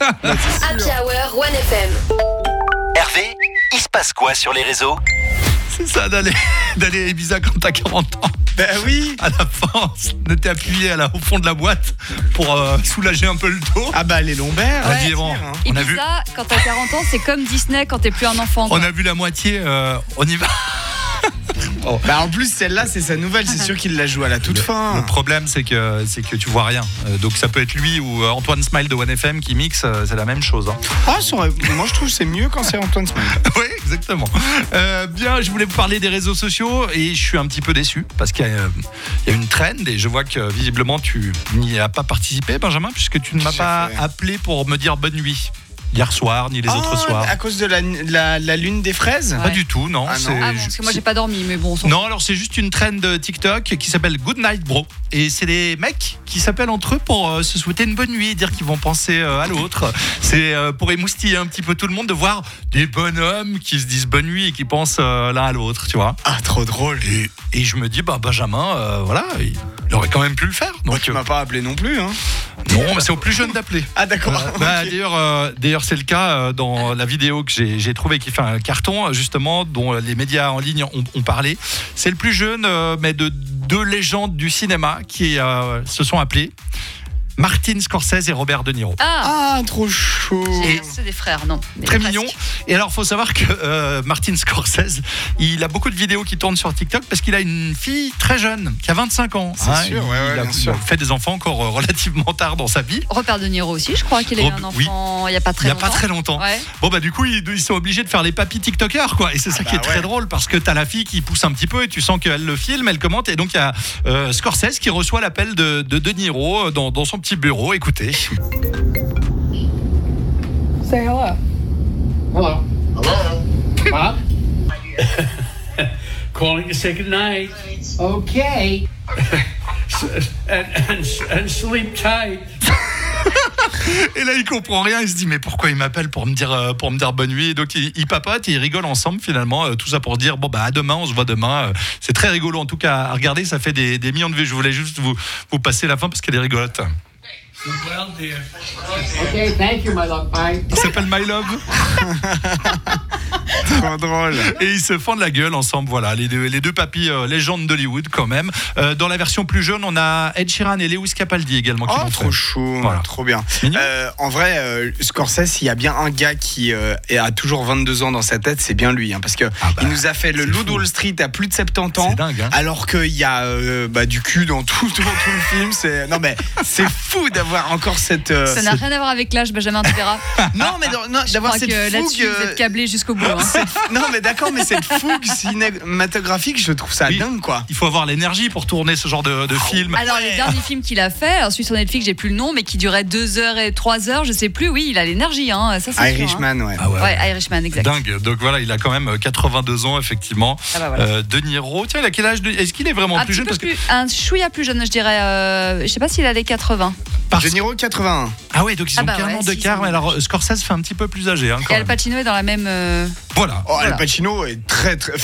Happy Hour 1FM. Hervé, il se passe quoi sur les réseaux? C'est ça d'aller à Ibiza quand t'as 40 ans. Ben oui. À la fin, on était appuyé au fond de la boîte pour soulager un peu le dos. Ah bah les lombaires. On a dit, bon, on a vu, Ibiza, quand t'as 40 ans, c'est comme Disney quand t'es plus un enfant. on a vu la moitié, on y va. Bah en plus celle-là c'est sa nouvelle, c'est sûr qu'il la joue à la toute fin. Le problème c'est que tu vois rien. Donc ça peut être lui ou Antoine Smile de 1FM qui mixe, c'est la même chose. Hein. Ah, moi je trouve que c'est mieux quand c'est Antoine Smile. Oui, exactement. Bien, je voulais vous parler des réseaux sociaux et je suis un petit peu déçu parce qu'il y a une trend et je vois que visiblement tu n'y as pas participé, Benjamin, puisque tu ne m'as pas appelé pour me dire bonne nuit. Hier soir, ni les autres soirs. À cause de la lune des fraises? Pas du tout, non. Ah non. Parce que moi j'ai pas dormi, mais bon. Non, alors c'est juste une trend TikTok qui s'appelle Good Night Bro. Et c'est des mecs qui s'appellent entre eux pour se souhaiter une bonne nuit, dire qu'ils vont penser à l'autre. C'est pour émoustiller un petit peu tout le monde de voir des bonhommes qui se disent bonne nuit et qui pensent l'un à l'autre, tu vois. Ah, trop drôle. Et je me dis, Benjamin, voilà, il aurait quand même pu le faire. Donc, tu m'as pas appelé non plus, hein? Non, mais c'est aux plus jeunes d'appeler. Ah d'accord. Okay. D'ailleurs, c'est le cas dans la vidéo que j'ai trouvée qui fait un carton, justement, dont les médias en ligne ont parlé. C'est le plus jeune, mais de deux légendes du cinéma qui se sont appelés Martin Scorsese et Robert De Niro. Ah, trop chaud. C'est des frères, non. Très mignon. Et alors, faut savoir que Martin Scorsese, il a beaucoup de vidéos qui tournent sur TikTok parce qu'il a une fille très jeune, qui a 25 ans. C'est sûr, il a fait des enfants encore relativement tard dans sa vie. Robert De Niro aussi, je crois qu'il a eu un enfant il n'y a pas très longtemps. Il n'y a pas très longtemps. Ouais. Bon, du coup, ils sont obligés de faire les papis TikTokers, quoi. Et c'est ça qui est très drôle parce que t'as la fille qui pousse un petit peu et tu sens qu'elle le filme, elle commente. Et donc, il y a Scorsese qui reçoit l'appel de Niro dans son petit bureau. Écoutez. Say hello. Hello. Hello. Bob? Calling to say goodnight. Okay. and sleep tight. Et là, il comprend rien. Il se dit, mais pourquoi il m'appelle pour me dire bonne nuit? Et donc, ils papotent et ils rigolent ensemble, finalement. Tout ça pour dire, à demain, on se voit demain. C'est très rigolo, en tout cas, à regarder. Ça fait des millions de vues. Je voulais juste vous passer la fin parce qu'elle est rigolote. Well, dear. Okay, thank you, my love. Bye. Il s'appelle My Love. Trop drôle. Et ils se fendent la gueule ensemble, voilà, les deux papis légendes d'Hollywood quand même. Dans la version plus jeune, on a Ed Sheeran et Lewis Capaldi également qui trop chaud, voilà. Trop bien. En vrai, Scorsese, il y a bien un gars qui a toujours 22 ans dans sa tête, c'est bien lui, hein, parce que il nous a fait le Loup de Wall Street à plus de 70 ans, c'est dingue, hein. Alors qu'il y a du cul dans tout le film. Non mais c'est fou d'avoir encore cette. Ça n'a rien à voir avec l'âge, Benjamin, tu verras. Non mais d'avoir cette fougue. Là-dessus, vous êtes câblés jusqu'au bout. Hein. Non mais d'accord, mais cette fougue cinématographique, je trouve ça dingue, quoi. Il faut avoir l'énergie pour tourner ce genre de film. Alors les derniers films qu'il a fait, celui sur Netflix, j'ai plus le nom, mais qui durait 2 heures et 3 heures, je sais plus. Oui, il a l'énergie, hein. Ça c'est Irishman, sûr, hein. ouais. Ouais, Irishman, exact. Dingue. Donc voilà, il a quand même 82 ans effectivement. Voilà. De Niro, tiens, il a quel âge Est-ce qu'il est vraiment plus jeune un chouïa plus jeune, je dirais. Je sais pas s'il a les 80. De Niro 81. Ah ouais, donc ils ont qu'un an d'écart. Mais alors Scorsese fait un petit peu plus âgé. Hein, et Al Pacino est dans la même. Voilà. Al Pacino est très très.